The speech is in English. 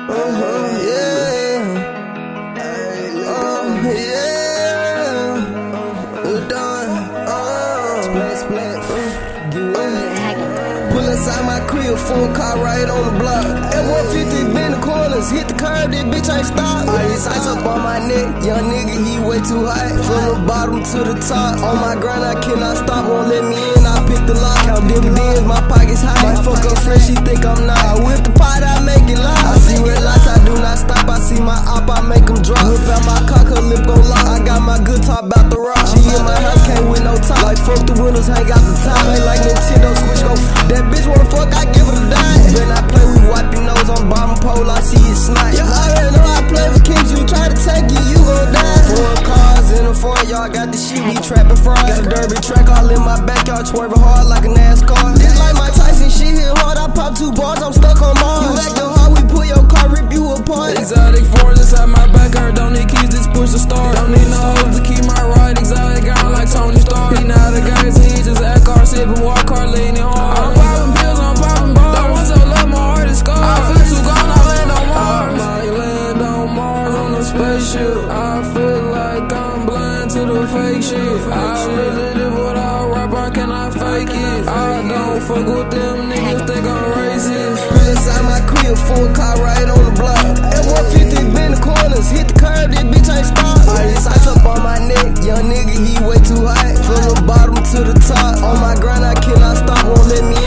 Pull inside my crib, full car right on the block. F-150 bend the corners, hit the curb, this bitch ain't stop. All these ice up on my neck, young nigga, he way too high. From the bottom to the top, on my grind I cannot stop. Won't let me in, I pick the lock. Count dividends, my pockets high. Might fuck up friend, she think I'm not. I whip the pot, I make it loud. I see red lights, I do not stop. I see my op, I make them drop. Whip out my cock, her lip gon' lock. I got my good top about the rock. She in my house, can't with no top. Like fuck the windows, hang out the top. Ain't like Nintendo Switch, go. That bitch wanna fuck, I give her a dime. When I play, we wipe your nose on bottom pole, I see it sniped. You already know I play for keeps, you try to take it, you gon' die. 4 cars in the front, y'all got the shit, we trapping fries. Got a derby track all in my backyard, swerving hard like a NASCAR. This like Mike Tyson, shit hit hard, I pop 2 bars, I'm stuck on Mars. You actin' hard, we pull your car, rip you apart. Exotic foreigns inside my backyard, don't need keys, just push the start. Don't need no hoes to keep my ride, exotic gone like Tony Stark. He not a guys, he just act car, sippin', walk car, leaning hard. I'm poppin' pills, I'm poppin' bars. Don't want your love, my heart is scarred. I feel too gone, I land on Mars. I might land on Mars on a spaceship. I feel like I'm blind to the fake shit. I really live what I rap, I cannot fake it. I don't fuck with them niggas, think I'm racist. Pull inside my crib, full car right on the block. F-150 bend the corners, hit the curb, this bitch ain't stop. All this ice up on my neck, young nigga, he way too high. From the bottom to the top, on my grind I cannot stop, won't let me